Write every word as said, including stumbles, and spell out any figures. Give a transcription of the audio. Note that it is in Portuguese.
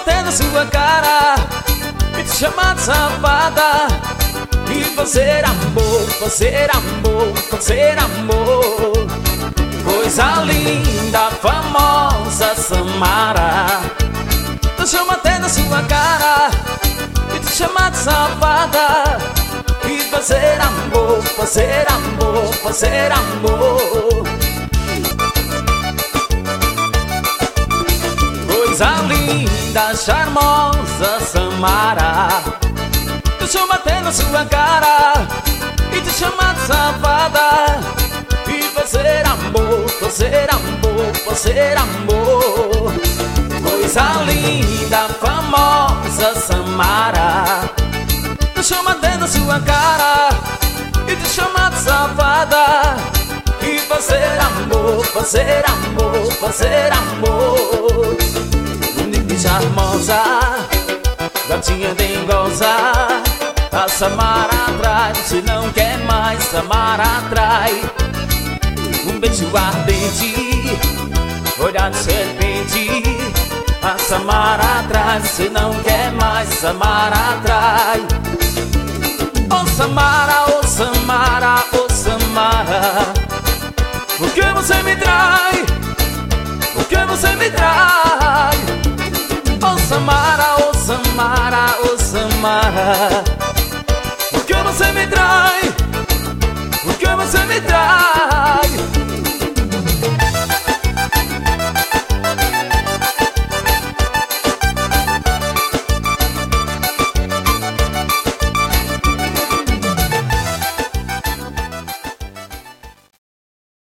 até na sua cara e te chamar de safada. E fazer amor, fazer amor, fazer amor. Coisa linda, famosa Samara. Te chama até na sua cara e te chama de safada. E fazer amor, fazer amor, fazer amor. Coisa linda, charmosa Samara. Te chama até na sua cara e te chama de safada. E fazer amor, fazer amor, fazer amor. Coisa linda, famosa Samara. Te chama até na sua cara e te chama de safada. E fazer amor, fazer amor, fazer amor. Linda e charmosa, gatinha dengosa. A Samara atrai, se não quer mais, Samara atrai. Um beijo ardente, olhar de serpente. A Samara atrai, se não quer mais, Samara atrai. Oh Samara, oh Samara, oh Samara. Por que você me trai? Por que você me trai? Oh Samara, oh Samara, oh Samara. Por que você me trai? Por que você me trai?